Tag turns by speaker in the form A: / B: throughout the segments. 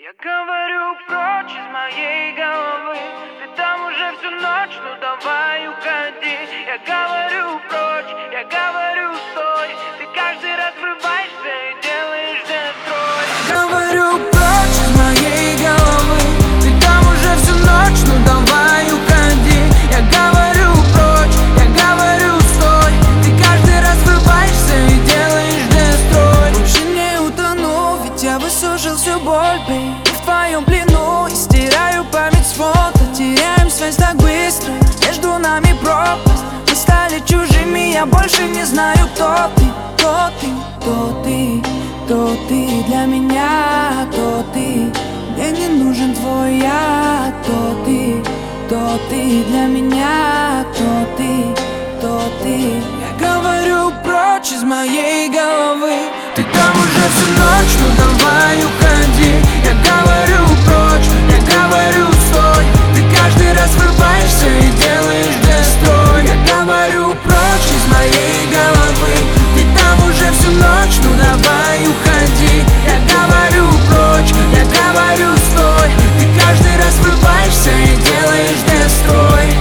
A: Я говорю прочь из моей головы, ты там уже всю ночь, ну давай уходи. Я говорю прочь, я говорю стой, ты каждый раз врываешься и делаешь дестрой. Я говорю прочь из моей головы, ты там уже всю ночь, ну давай уходи. Я говорю прочь, я говорю стой, ты каждый раз врываешься и делаешь дестрой. Больше не утону, ведь я высушил всю боль, бей. В твоем плену и стираю память с фото. Теряем связь так быстро, между нами пропасть. Мы стали чужими, я больше не знаю, кто ты. Кто ты, кто ты, кто ты для меня, кто ты. Мне не нужен твой я, кто ты для меня, кто ты. Я говорю прочь из моей головы, ты там уже всю ночь, ну давай уходи. Я говорю прочь, я говорю стой, ты каждый раз врываешься и делаешь дестрой. Я говорю прочь из моей головы, ты там уже всю ночь, ну давай уходи. Я говорю прочь, я говорю стой, ты каждый раз врываешься и делаешь дестрой.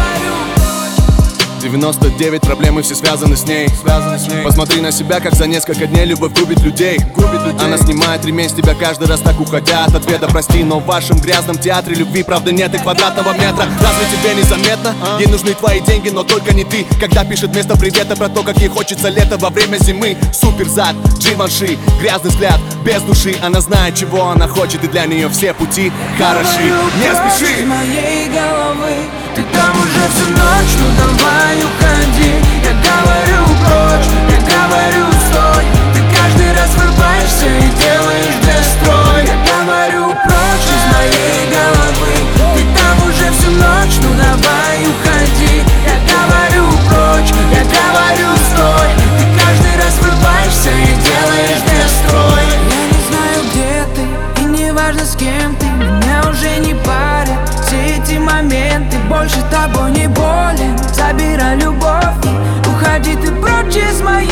B: 99 проблем и все связаны с ней. Посмотри на себя, как за несколько дней любовь губит людей. Она снимает ремень с тебя каждый раз так уходя от ответа. Прости, но в вашем грязном театре любви правда нет и квадратного метра. Разве тебе незаметно? Ей нужны твои деньги, но только не ты. Когда пишет вместо привета про то, как ей хочется лето во время зимы. Супер зад, Givenchy, грязный взгляд, без души. Она знает, чего она хочет, и для нее все пути хороши. Не спеши!
A: Из моей головы, ты там уже всю ночь, ну давай уходи. Я говорю прочь, я говорю стой, ты каждый раз врываешься и делаешь дестрой. Я говорю прочь из моей головы, ты там уже всю ночь, ну давай уходи. Я говорю прочь, я говорю стой, ты каждый раз врываешься и делаешь дестрой. Я не знаю, где ты, и не важно, с кем ты, меня уже не парят все эти моменты. Больше тобой не болен, забирай любовь и уходи ты прочь из моей